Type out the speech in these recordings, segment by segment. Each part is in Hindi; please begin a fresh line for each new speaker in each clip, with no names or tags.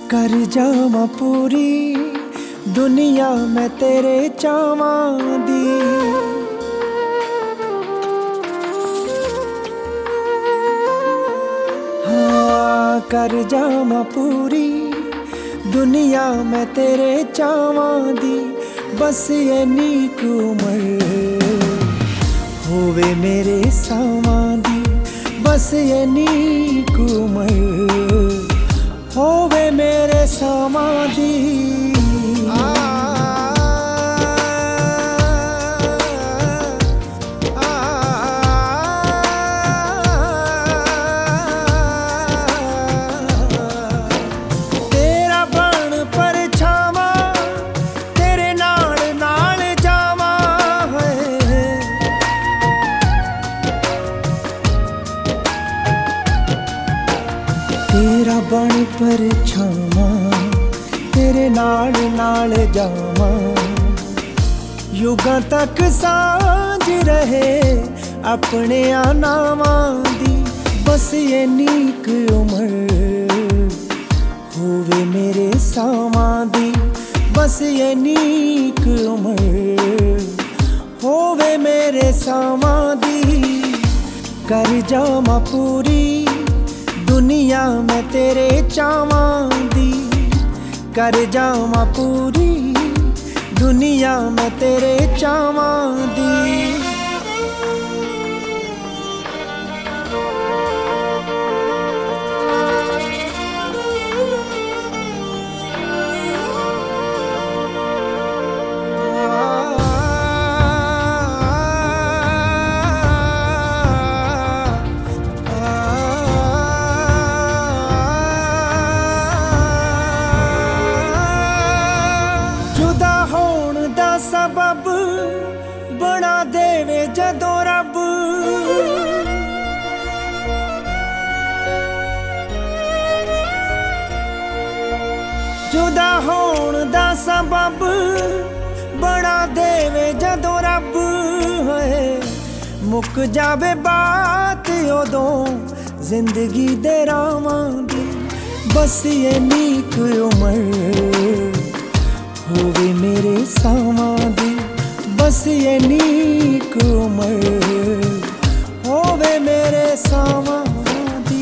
कर जावां पूरी दुनिया मैं तेरे चावां दी। हाँ कर जावां पूरी दुनिया मैं तेरे चावां दी। बस ये नीक उमर होवे मेरे सावां दी। बस ये नीक उमर होवे मेरे सावां दी। तेरा बन परछावां तेरे नाल नाल जावां है। तेरा बन परछावां तेरे नाल नाल जावां। युगां तक सांझ रहे अपने नावां दी। बस ये नीक उमर होवे मेरे सावां दी। बस ये नीक उमर होवे मेरे सावां दी। कर जावां पूरी दुनिया मैं तेरे चावां दी। कर जावां पूरी दुनिया मैं तेरे चावां दी। जुदा होण दा सबब बना देवे जदों रब। जुदा होण दा सबब बना देवे जदों रब है। मुक जावे बात उदों जिंदगी दे रावां दी। बस ये नीक उमर होवे मेरे सावां दी। बस ये नीक उमर होवे मेरे सावां दी।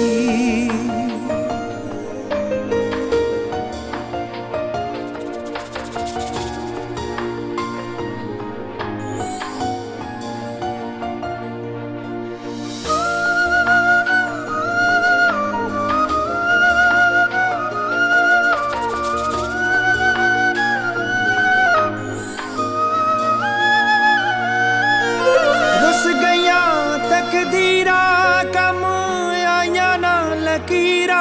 तकदीरा कम आइया ना लकीरा।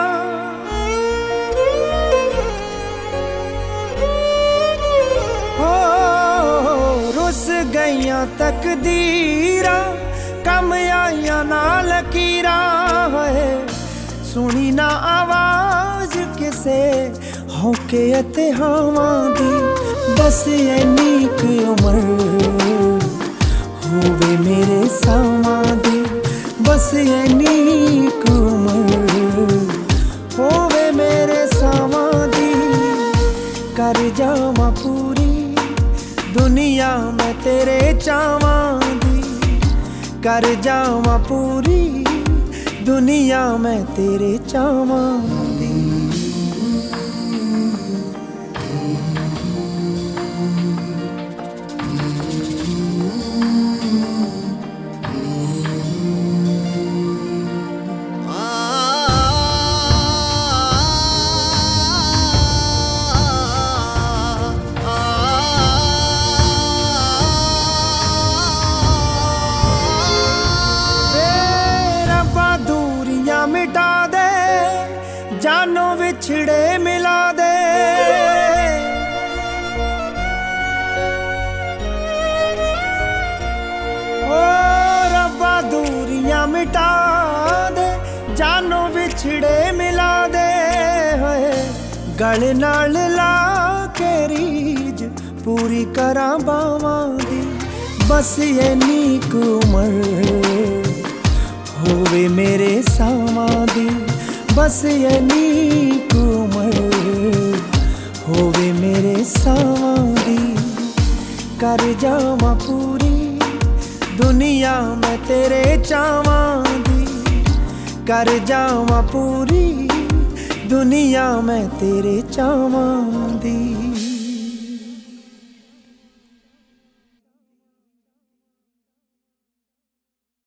हो रुस गईया तकदीरा कम आइया ना लकीरा है। सुनी ना आवाज किसे होके अते हावां दी। बस ये नीक उमर होवे मेरे सावां दी। बस ये नीक उमर होवे मेरे सावां दी। कर जावां पूरी दुनिया मैं तेरे चावां दी। कर जावां पूरी दुनिया मैं तेरे चावां दी। मिटा दे जानों विछड़े मिला दे। ओ रब्बा दूरियां मिटा दे जानों विछड़े मिला दे। गल नाल ला के रीज पूरी करा बावां दी। बस ये नीक उमर होवे मेरे सावां दी। बस ये नीक उमर सावां दी कर जावां पूरी दुनिया मैं तेरे चावां दी कर जावां पूरी दुनिया मैं तेरे चावां दी।